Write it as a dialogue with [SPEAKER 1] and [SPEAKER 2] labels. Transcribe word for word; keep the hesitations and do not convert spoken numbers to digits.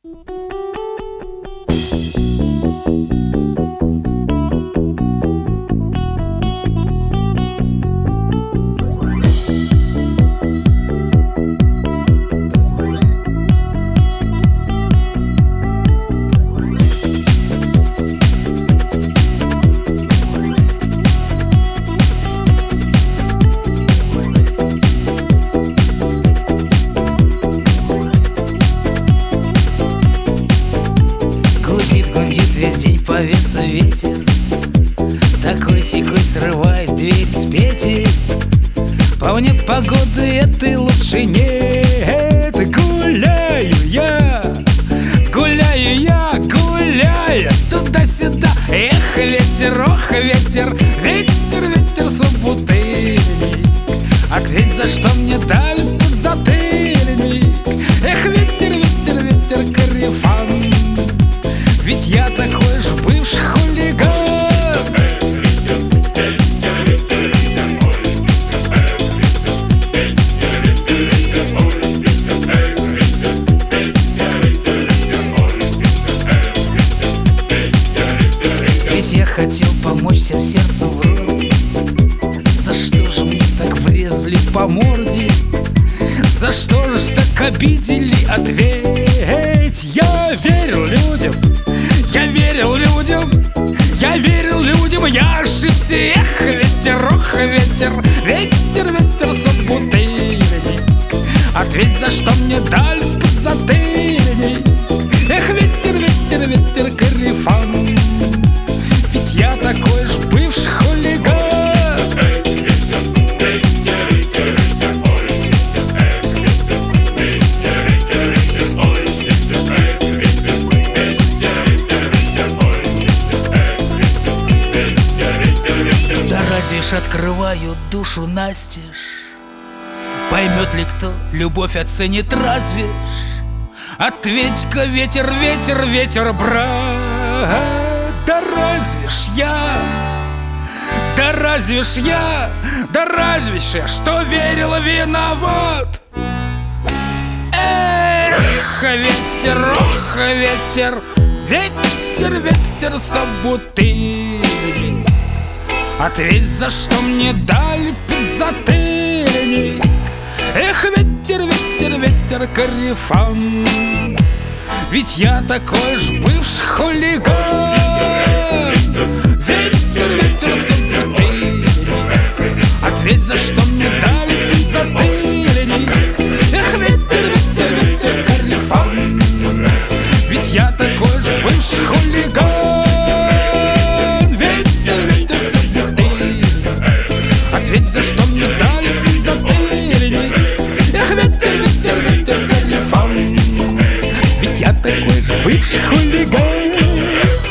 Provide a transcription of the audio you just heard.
[SPEAKER 1] Весь день повеса ветер, такой-сякой срывает дверь с петель. По мне погоды этой лучше нет. Гуляю я, гуляю я, гуляю туда-сюда. Эх, ветер, ох, ветер, ветер, ветер собутыльник. Ответь, за что мне дали подзатыльник? Эх, ветер, ветер, ветер, корефан, ведь я такой же бывший хулиган. Ведь я хотел помочь всем сердцем вроде. За что же мне так врезали по морде? За что же так обидели? Ответь. Я верил людям, я верил людям, я верил людям, я ошибся. Эх, ветер, ох, ветер, ветер, ветер собутыльник. Ответь, за что мне дали подзатыльник? Эх, ветер, ветер, ветер, корефан, ведь я такой же бывший хулиган. Открываю душу настежь, поймет ли кто, любовь оценит разве ж? Ответь-ка, ветер, ветер, ветер, брат, да разве ж я, да разве ж я, да разве ж я, что верила, виноват? Эх, ветер, ох, ветер, ветер, ветер собутыльник. Ответь, за что мне дали подзатыльник? Эх, ветер, ветер, ветер, корефан, ведь я такой же бывший хулиган. Ветер, ветер, собутыльник. Ответь, за что мне дали подзатыльник? Эх, ветер, ветер, ветер, корефан, ведь я такой же бывший хулиган. Ответь, за что мне дали подзатыльник? Эх, ветер, ветер, ветер, корефан, ведь я такой же бывший хулиган.